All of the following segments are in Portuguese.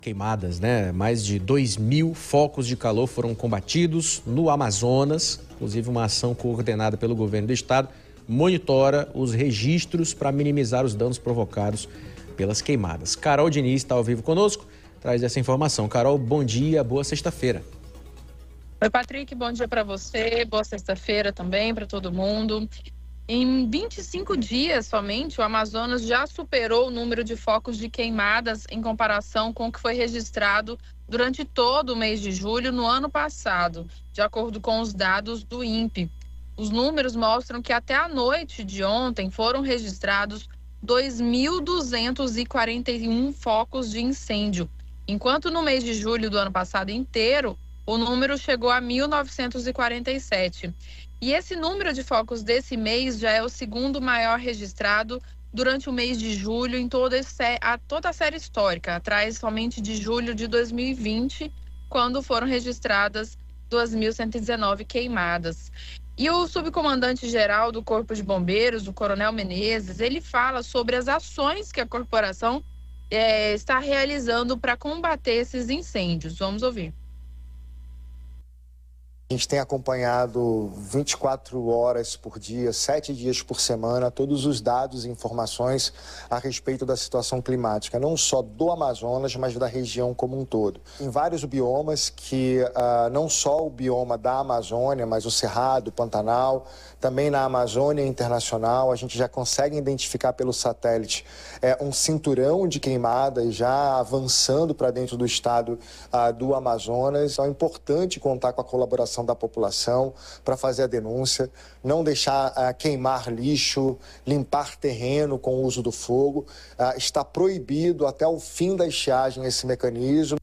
Queimadas, né? Mais de 2.000 focos de calor foram combatidos no Amazonas. Inclusive, uma ação coordenada pelo governo do estado monitora os registros para minimizar os danos provocados pelas queimadas. Carol Diniz está ao vivo conosco, traz essa informação. Carol, bom dia, boa sexta-feira. Oi, Patrick, bom dia para você, boa sexta-feira também para todo mundo. Em 25 dias somente, o Amazonas já superou o número de focos de queimadas em comparação com o que foi registrado durante todo o mês de julho no ano passado, de acordo com os dados do INPE. Os números mostram que até a noite de ontem foram registrados 2.241 focos de incêndio, enquanto no mês de julho do ano passado inteiro, o número chegou a 1.947. E esse número de focos desse mês já é o segundo maior registrado durante o mês de julho em toda a série histórica, atrás somente de julho de 2020, quando foram registradas 2.119 queimadas. E o subcomandante-geral do Corpo de Bombeiros, o Coronel Menezes, ele fala sobre as ações que a corporação está realizando para combater esses incêndios. Vamos ouvir. A gente tem acompanhado 24 horas por dia, 7 dias por semana, todos os dados e informações a respeito da situação climática, não só do Amazonas, mas da região como um todo. Em vários biomas que não só o bioma da Amazônia, mas o Cerrado, o Pantanal, também na Amazônia Internacional, a gente já consegue identificar pelo satélite um cinturão de queimadas já avançando para dentro do estado do Amazonas. Então é importante contar com a colaboração da população para fazer a denúncia, não deixar queimar lixo, limpar terreno com o uso do fogo. Está proibido até o fim da estiagem esse mecanismo.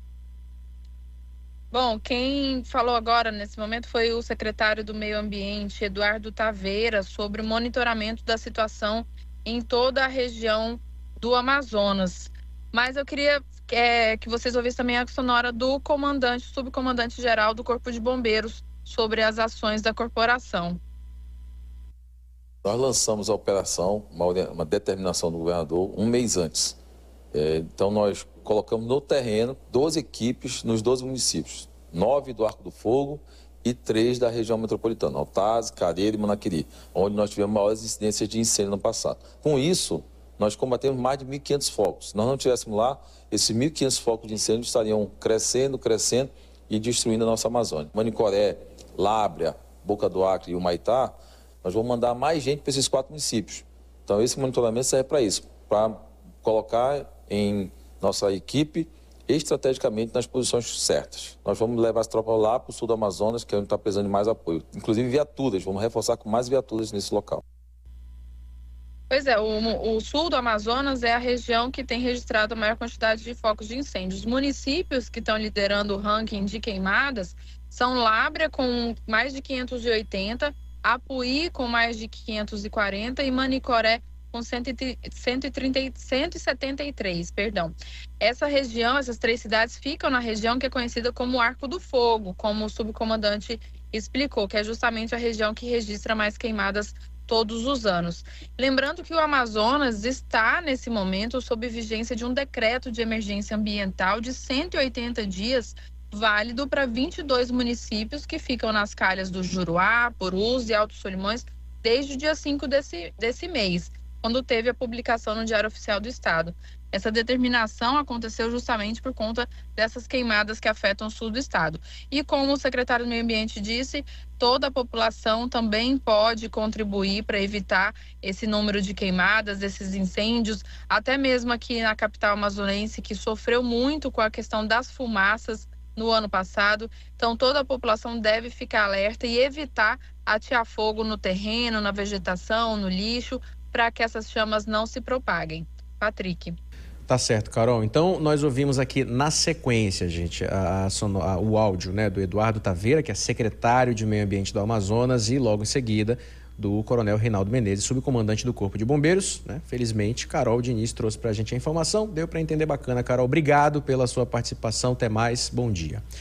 Bom, quem falou agora nesse momento foi o secretário do Meio Ambiente, Eduardo Taveira, sobre o monitoramento da situação em toda a região do Amazonas. Mas eu queria que vocês ouvissem também a sonora do subcomandante-geral do Corpo de Bombeiros sobre as ações da corporação. Nós lançamos a operação, uma determinação do governador, um mês antes. Então, nós colocamos no terreno 12 equipes nos 12 municípios, 9 do Arco do Fogo e 3 da região metropolitana, Altaz, Careiro e Manaquiri, onde nós tivemos maiores incidências de incêndio no passado. Com isso, nós combatemos mais de 1.500 focos. Se nós não tivéssemos lá, esses 1.500 focos de incêndio estariam crescendo e destruindo a nossa Amazônia. Manicoré, Lábrea, Boca do Acre e Humaitá, nós vamos mandar mais gente para esses 4 municípios. Então, esse monitoramento serve para isso, para colocar em nossa equipe estrategicamente nas posições certas. Nós vamos levar as tropas lá para o sul do Amazonas, que é onde está precisando de mais apoio. Inclusive viaturas, vamos reforçar com mais viaturas nesse local. Pois é, o sul do Amazonas é a região que tem registrado a maior quantidade de focos de incêndio. Os municípios que estão liderando o ranking de queimadas são Lábrea, com mais de 580, Apuí, com mais de 540 e Manicoré, com 173. Essas 3 cidades ficam na região que é conhecida como Arco do Fogo, como o subcomandante explicou, que é justamente a região que registra mais queimadas todos os anos. Lembrando que o Amazonas está, nesse momento, sob vigência de um decreto de emergência ambiental de 180 dias, válido para 22 municípios que ficam nas calhas do Juruá, Purus e Altos Solimões desde o dia 5 desse mês, quando teve a publicação no Diário Oficial do Estado. Essa determinação aconteceu justamente por conta dessas queimadas que afetam o sul do estado. E como o secretário do Meio Ambiente disse, toda a população também pode contribuir para evitar esse número de queimadas, esses incêndios, até mesmo aqui na capital amazonense, que sofreu muito com a questão das fumaças no ano passado. Então, toda a população deve ficar alerta e evitar atear fogo no terreno, na vegetação, no lixo, para que essas chamas não se propaguem. Patrick. Tá certo, Carol. Então, nós ouvimos aqui na sequência, gente, o áudio, né, do Eduardo Taveira, que é secretário de Meio Ambiente do Amazonas, e logo em seguida do Coronel Reinaldo Menezes, subcomandante do Corpo de Bombeiros, né? Felizmente, Carol Diniz trouxe pra gente a informação. Deu para entender bacana, Carol. Obrigado pela sua participação. Até mais. Bom dia.